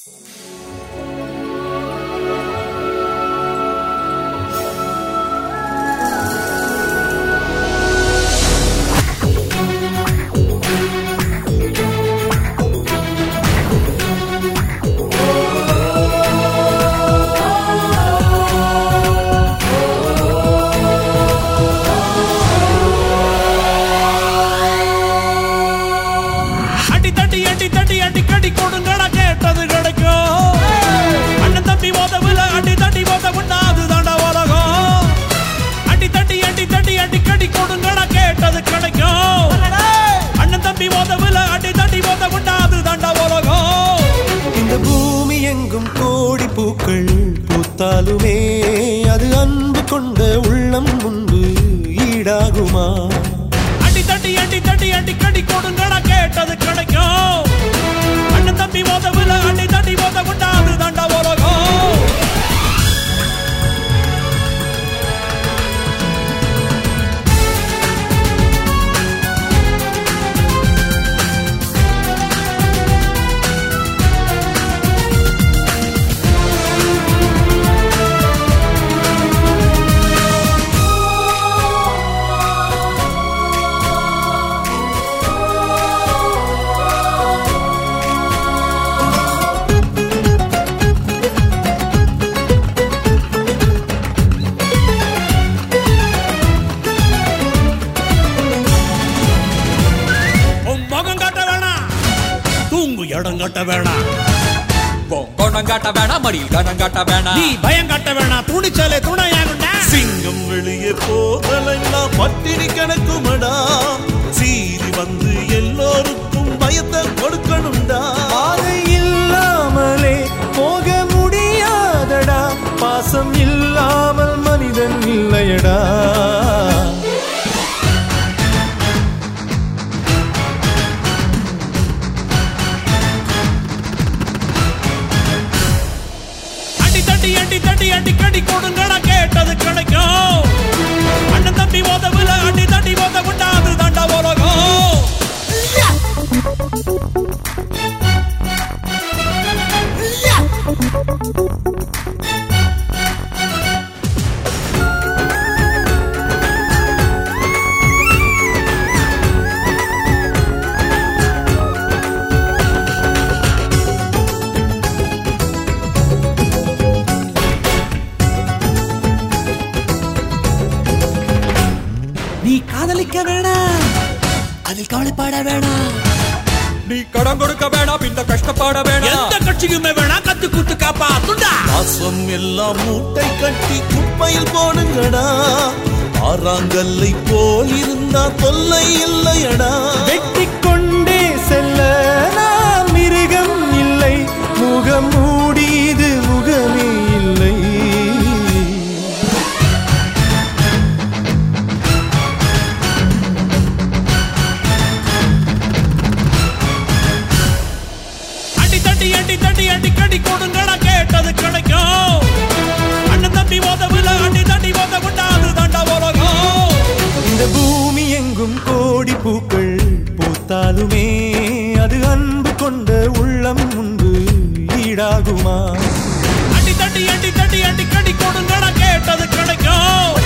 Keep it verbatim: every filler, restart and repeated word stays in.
இந்த பூமி எங்கும் கோடி பூக்கள் பூத்தாலுமே அது அன்பு கொண்ட உள்ளம் முன்பு ஈடாகுமா? அடி தட்டி அடி தட்டி அடி கடி கொடுங்கடா கேட்டது கிடைக்கும். அண்ணன் தம்பி மோதவில்லை அடி தட்டி மோத கொண்டா அது தாண்டா உலகம். இடம் கட்ட வேணாம், கோணம் காட்ட வேணாம், மடி கணம் காட்ட வேணாம், நீ பயம் கட்ட வேணாம், துணிச்சலே துணையாகுண்டா. சிங்கம் வெளியே போகலாம் பட்டினி கணக்குமடா, சீறி வந்து எல்லோருக்கும் பயத்தை கொடுக்கணும்டா. பாதை இல்லாமலே போக முடியாதடா, பாசம் இல்லாமல் மனிதன் இல்லையடா. அடி தட்டி அடி கடி கொடுங்கடா கேட்டது கிடைக்கும். அண்ணன் தம்பி மோதவில்லை அடி தட்டி மோத கொண்டா அது தாண்டா உலகம். நீ காதலிக்க வேணாம், அதில் கவலைப்பட வேணாம், நீ கடன் கொடுக்க வேணாம், பின்ன கஷ்டப்பட வேணாம், எந்த கட்சிக்குமே வேணாம், கத்து குத்து காப்பாத்துண்டா. பாசம் எல்லாம் மூட்டை கட்டி குப்பையில் போடுங்கடா, ஆறாங்கல்லை போல் இருந்தா தொல்லை இல்லையடா. வெட்டி கொண்டே செல்ல நான் மிருகம் இல்லை, முகம் மூடிது முகமே இல்லை. அடி தட்டி அடி கடி கொடுங்கடா கேட்டது கிடைக்கும். அண்ணன் தம்பி மோதவில்லை அடி தட்டி மோத கொண்டா அது தாண்டா உலகம். இந்த பூமி எங்கும் கோடி பூக்கள் பூத்தாலுமே அது அன்பு கொண்ட உள்ளம் முன்பு ஈடாகுமா? அடி தட்டி அடி தட்டி அடி கடி கொடுங்கடா கேட்டது கிடைக்கும்.